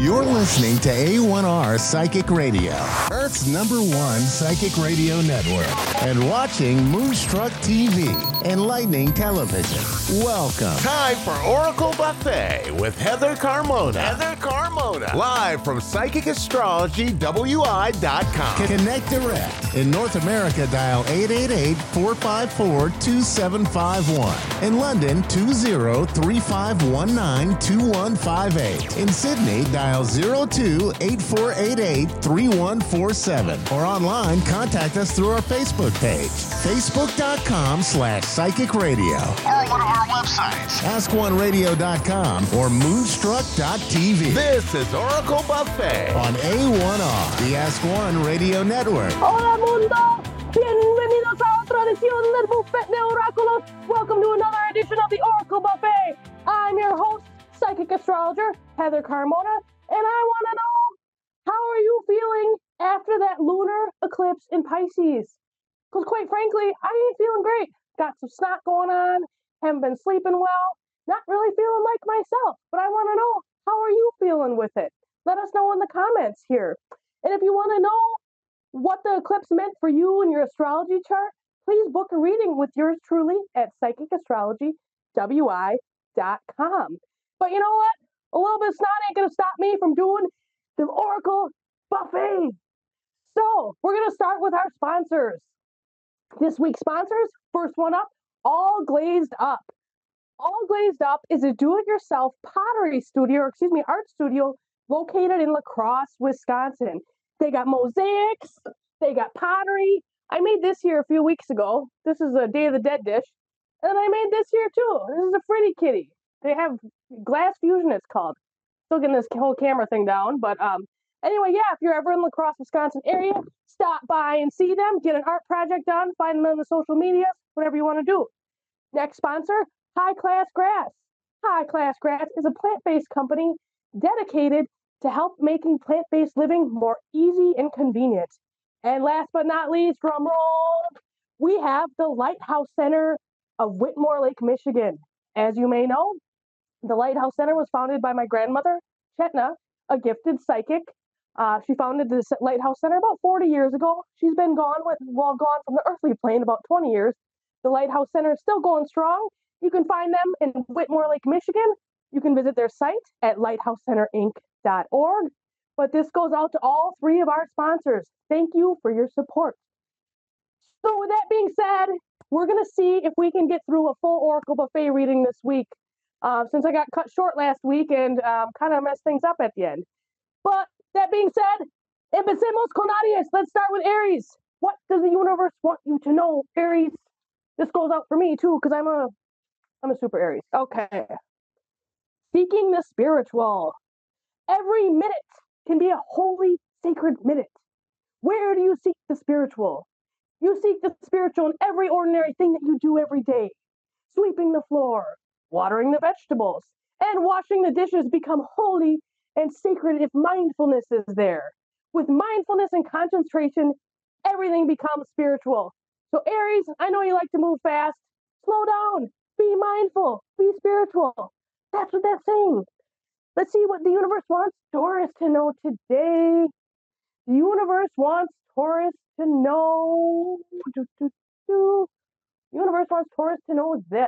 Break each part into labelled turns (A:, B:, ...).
A: You're listening to A1R Psychic Radio, Earth's #1 psychic radio network, and watching Moonstruck TV, Enlightening Television. Welcome. Time for Oracle Buffet with Heather Carmona. Live from PsychicAstrologyWI.com. Connect direct. In North America, dial 888-454-2751. In London, 20-3519-2158. In Sydney, dial 02-8488-3147. Or online, contact us through our Facebook page, facebook.com/psychic radio. Or one of our websites, askoneradio.com or moonstruck.tv. This is Oracle Buffet on A1R, the Ask One Radio Network.
B: Hola mundo, bienvenidos a otra edición del Buffet de Oráculos. Welcome to another edition of the Oracle Buffet. I'm your host, psychic astrologer, Heather Carmona, and I want to know, how are you feeling after that lunar eclipse in Pisces? Because quite frankly, I ain't feeling great. Got some snot going on, haven't been sleeping well, not really feeling like myself, but I want to know, how are you feeling with it? Let us know in the comments here. And if you want to know what the eclipse meant for you and your astrology chart, please book a reading with yours truly at PsychicAstrologyWI.com. But you know what? A little bit of snot ain't going to stop me from doing the Oracle Buffet. So we're going to start with our sponsors. This week's sponsors, first one up, All Glazed Up. All Glazed Up is a do-it-yourself pottery studio, art studio located in La Crosse, Wisconsin. They got mosaics, they got pottery. I made this here a few weeks ago. This is a Day of the Dead dish. And I made this here too. This is a Fritty Kitty. They have Glass Fusion, it's called. Still getting this whole camera thing down. But anyway, yeah, if you're ever in La Crosse, Wisconsin area, stop by and see them. Get an art project done. Find them on the social media, whatever you want to do. Next sponsor, High Class Grass. High Class Grass is a plant-based company dedicated to help making plant-based living more easy and convenient. And last but not least, drum roll, we have the Lighthouse Center of Whitmore Lake, Michigan. As you may know, the Lighthouse Center was founded by my grandmother, Chetna, a gifted psychic. She founded this Lighthouse Center about 40 years ago. She's been gone from the earthly plane about 20 years. The Lighthouse Center is still going strong. You can find them in Whitmore Lake, Michigan. You can visit their site at lighthousecenterinc.org. But this goes out to all three of our sponsors. Thank you for your support. So with that being said, we're going to see if we can get through a full Oracle Buffet reading this week. Since I got cut short last week and kind of messed things up at the end. But that being said, empecemos con Aries. Let's start with Aries. What does the universe want you to know, Aries? This goes out for me too, because I'm a super Aries. Okay. Seeking the spiritual. Every minute can be a holy, sacred minute. Where do you seek the spiritual? You seek the spiritual in every ordinary thing that you do every day. Sweeping the floor, watering the vegetables, and washing the dishes become holy and sacred if mindfulness is there. With mindfulness and concentration, everything becomes spiritual. So Aries, I know you like to move fast. Slow down. Be mindful. Be spiritual. That's what that's saying. Let's see what the universe wants Taurus to know today. The universe wants Taurus to know. The universe wants Taurus to know this.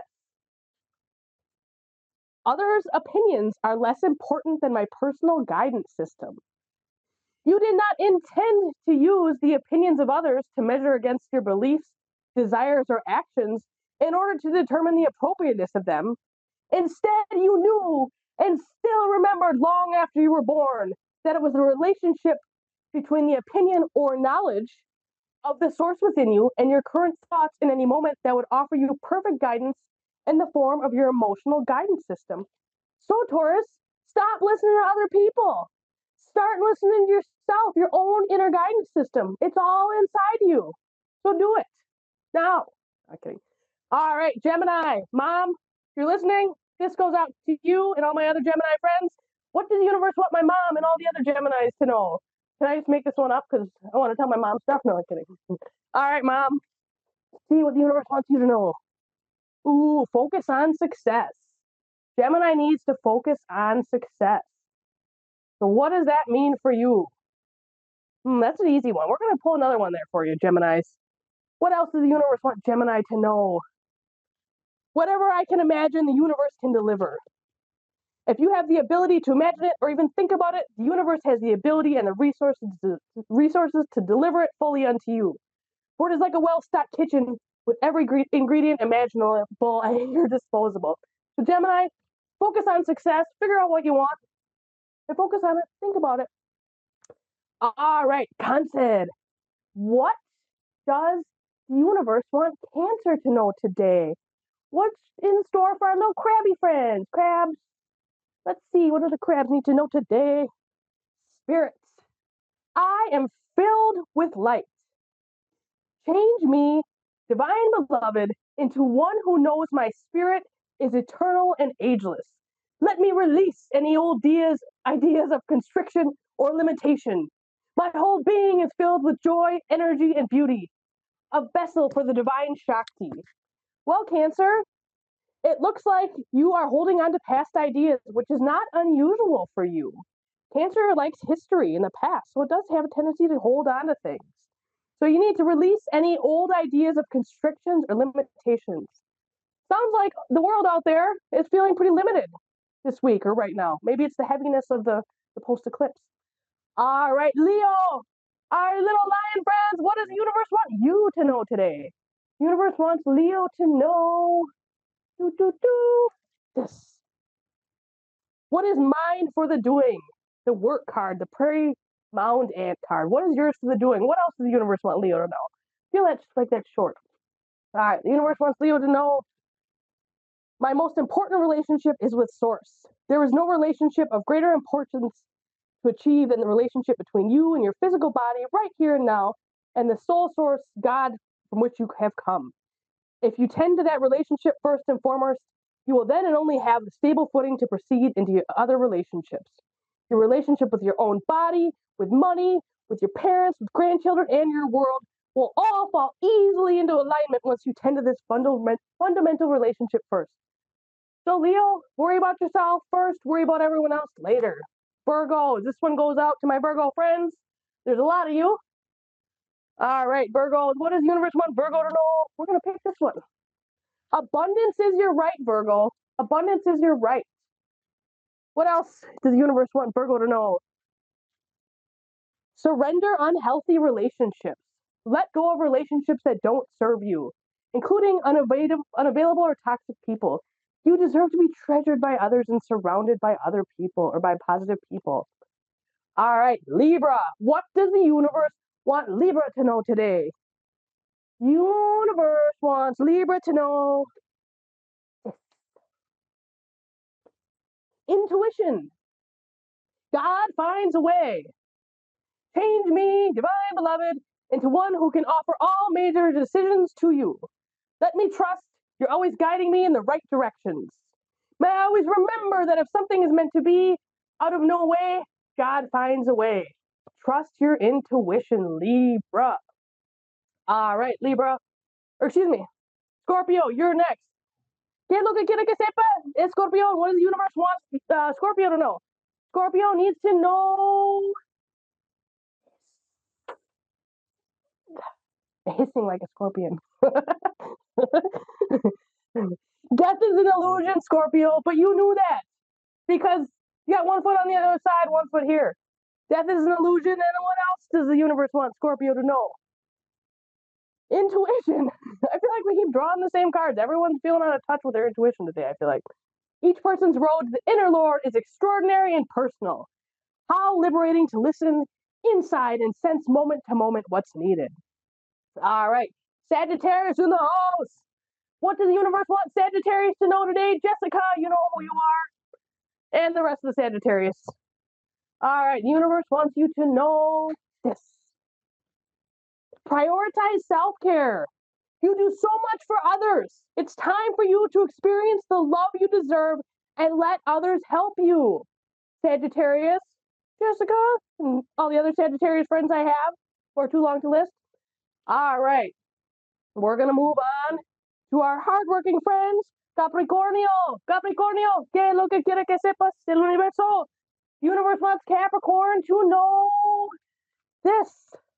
B: Others' opinions are less important than my personal guidance system. You did not intend to use the opinions of others to measure against your beliefs, desires, or actions in order to determine the appropriateness of them. Instead, you knew and still remembered long after you were born that it was the relationship between the opinion or knowledge of the source within you and your current thoughts in any moment that would offer you perfect guidance in the form of your emotional guidance system. So, Taurus, stop listening to other people. Start listening to yourself, your own inner guidance system. It's all inside you. So do it. Now. Okay. All right, Gemini. Mom, if you're listening, this goes out to you and all my other Gemini friends. What does the universe want my mom and all the other Geminis to know? Can I just make this one up because I want to tell my mom stuff? No, I'm kidding. All right, Mom. See what the universe wants you to know. Ooh, focus on success. Gemini needs to focus on success. So what does that mean for you? That's an easy one. We're going to pull another one there for you, Geminis. What else does the universe want Gemini to know? Whatever I can imagine, the universe can deliver. If you have the ability to imagine it or even think about it, the universe has the ability and the resources to deliver it fully unto you. For it is like a well-stocked kitchen with every ingredient imaginable at your disposal. So Gemini, focus on success, figure out what you want, and focus on it, think about it. All right, Cancer. What does the universe want Cancer to know today? What's in store for our little crabby friends? Crabs, let's see, what do the crabs need to know today? Spirits, I am filled with light. Change me, divine beloved, into one who knows my spirit is eternal and ageless. Let me release any old ideas of constriction or limitation. My whole being is filled with joy, energy, and beauty, a vessel for the divine Shakti. Well, Cancer, it looks like you are holding on to past ideas, which is not unusual for you. Cancer likes history in the past, so it does have a tendency to hold on to things. So you need to release any old ideas of constrictions or limitations. Sounds like the world out there is feeling pretty limited this week or right now. Maybe it's the heaviness of the post-eclipse. All right, Leo, our little lion friends, what does the universe want you to know today? The universe wants Leo to know this. What is mine for the doing? The work card, the prairie mound ant card. What is yours for the doing? What else does the universe want Leo to know? I feel that's short. All right, the universe wants Leo to know my most important relationship is with Source. There is no relationship of greater importance to achieve than the relationship between you and your physical body right here and now, and the soul source, God, from which you have come. If you tend to that relationship first and foremost, you will then and only have the stable footing to proceed into your other relationships. Your relationship with your own body, with money, with your parents, with grandchildren, and your world will all fall easily into alignment once you tend to this fundamental relationship first. So, Leo, worry about yourself first, worry about everyone else later. Virgo, this one goes out to my Virgo friends. There's a lot of you. All right, Virgo, what does the universe want Virgo to know? We're going to pick this one. Abundance is your right, Virgo. Abundance is your right. What else does the universe want Virgo to know? Surrender unhealthy relationships. Let go of relationships that don't serve you, including unavailable or toxic people. You deserve to be treasured by others and surrounded by other people or by positive people. All right, Libra. What does the universe want Libra to know today? Universe wants Libra to know intuition. God finds a way. Change me, divine beloved, into one who can offer all major decisions to you. Let me trust you're always guiding me in the right directions. May I always remember that if something is meant to be out of no way, God finds a way. Trust your intuition, Libra. All right, Libra. Or excuse me, Scorpio, you're next. ¿Qué es lo que quiere que sepa? Scorpio, what does the universe want Scorpio to know? Scorpio needs to know hissing like a scorpion. Death is an illusion, Scorpio, but you knew that because you got one foot on the other side, one foot here. Death is an illusion, and what else does the universe want Scorpio to know? Intuition. I feel like we keep drawing the same cards. Everyone's feeling out of touch with their intuition today, I feel like. Each person's road to the inner Lord is extraordinary and personal. How liberating to listen inside and sense moment to moment what's needed. All right, Sagittarius in the house. What does the universe want Sagittarius to know today? Jessica, you know who you are. And the rest of the Sagittarius. All right, the universe wants you to know this. Prioritize self-care. You do so much for others. It's time for you to experience the love you deserve and let others help you. Sagittarius, Jessica, and all the other Sagittarius friends I have, or too long to list. All right, we're going to move on to our hardworking friends, Capricornio. Capricornio, ¿qué es lo que quiere que sepas del universo? Universe wants Capricorn to know this.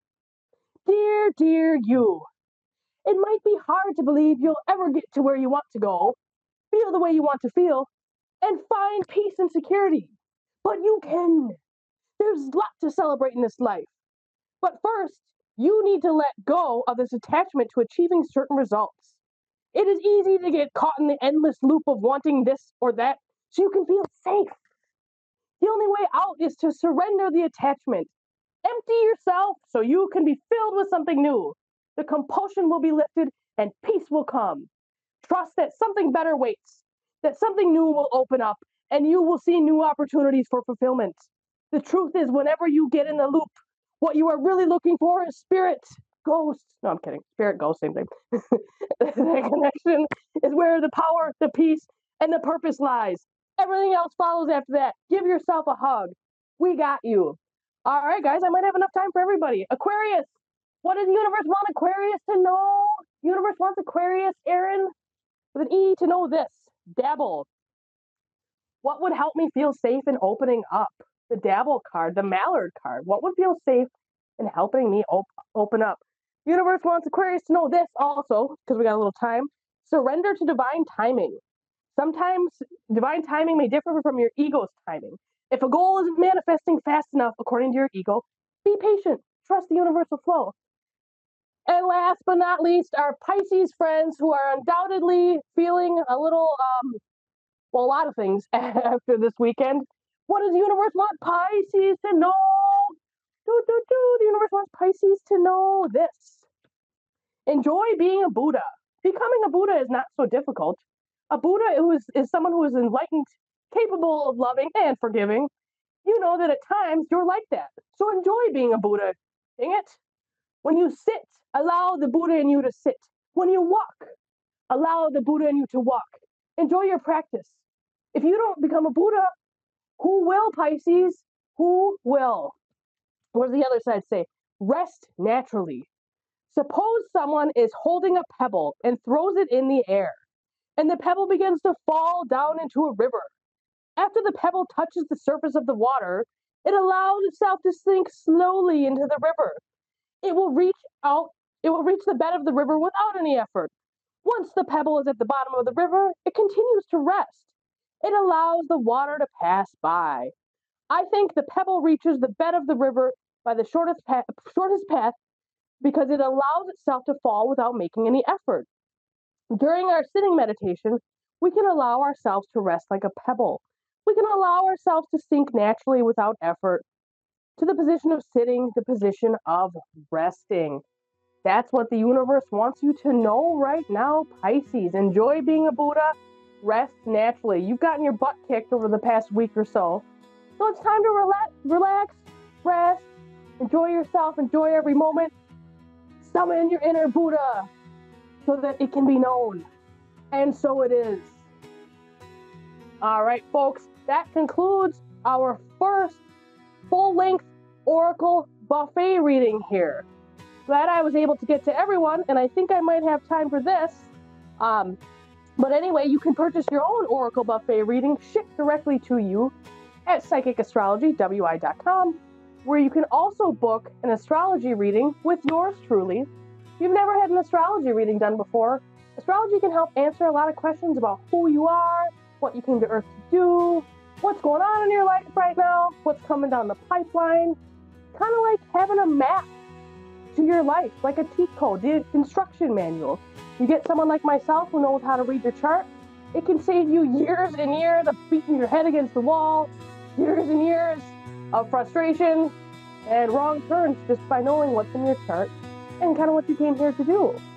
B: Dear you, it might be hard to believe you'll ever get to where you want to go, feel the way you want to feel, and find peace and security. But you can. There's a lot to celebrate in this life. But first, you need to let go of this attachment to achieving certain results. It is easy to get caught in the endless loop of wanting this or that so you can feel safe. The only way out is to surrender the attachment. Empty yourself so you can be filled with something new. The compulsion will be lifted and peace will come. Trust that something better waits, that something new will open up, and you will see new opportunities for fulfillment. The truth is, whenever you get in the loop, what you are really looking for is spirit, ghost. No, I'm kidding. Spirit, ghost, same thing. The connection is where the power, the peace, and the purpose lies. Everything else follows after that. Give yourself a hug. We got you. All right, guys, I might have enough time for everybody. Aquarius, what does the universe want Aquarius to know? Universe wants Aquarius, Aaron, with an E, to know this. Dabble. What would help me feel safe in opening up? The Dabble card, the Mallard card. What would feel safe in helping me open up? Universe wants Aquarius to know this also, because we got a little time. Surrender to divine timing. Sometimes divine timing may differ from your ego's timing. If a goal isn't manifesting fast enough according to your ego, be patient. Trust the universal flow. And last but not least, our Pisces friends who are undoubtedly feeling a little, a lot of things after this weekend. What does the universe want Pisces to know? The universe wants Pisces to know this. Enjoy being a Buddha. Becoming a Buddha is not so difficult. A Buddha is someone who is enlightened, capable of loving and forgiving. You know that at times you're like that. So enjoy being a Buddha. Dang it. When you sit, allow the Buddha in you to sit. When you walk, allow the Buddha in you to walk. Enjoy your practice. If you don't become a Buddha, who will, Pisces? Who will? What does the other side say? Rest naturally. Suppose someone is holding a pebble and throws it in the air, and the pebble begins to fall down into a river. After the pebble touches the surface of the water, it allows itself to sink slowly into the river. It will reach the bed of the river without any effort. Once the pebble is at the bottom of the river, it continues to rest. It allows the water to pass by. I think the pebble reaches the bed of the river by the shortest path because it allows itself to fall without making any effort. During our sitting meditation, we can allow ourselves to rest like a pebble. We can allow ourselves to sink naturally without effort to the position of sitting, the position of resting. That's what the universe wants you to know right now, Pisces. Enjoy being a Buddha. Rest naturally. You've gotten your butt kicked over the past week or so. So it's time to relax, rest, enjoy yourself, enjoy every moment. Summon your inner Buddha so that it can be known. And so it is. All right, folks, that concludes our first full-length Oracle buffet reading here. Glad I was able to get to everyone, and I think I might have time for this. But anyway, you can purchase your own Oracle buffet reading shipped directly to you at psychicastrologywi.com, where you can also book an astrology reading with yours truly. If you've never had an astrology reading done before, astrology can help answer a lot of questions about who you are, what you came to Earth to do, what's going on in your life right now, what's coming down the pipeline. Kind of like having a map to your life, like a cheat code, the instruction manual. You get someone like myself who knows how to read your chart, it can save you years and years of beating your head against the wall, years and years of frustration and wrong turns just by knowing what's in your chart and kind of what you came here to do.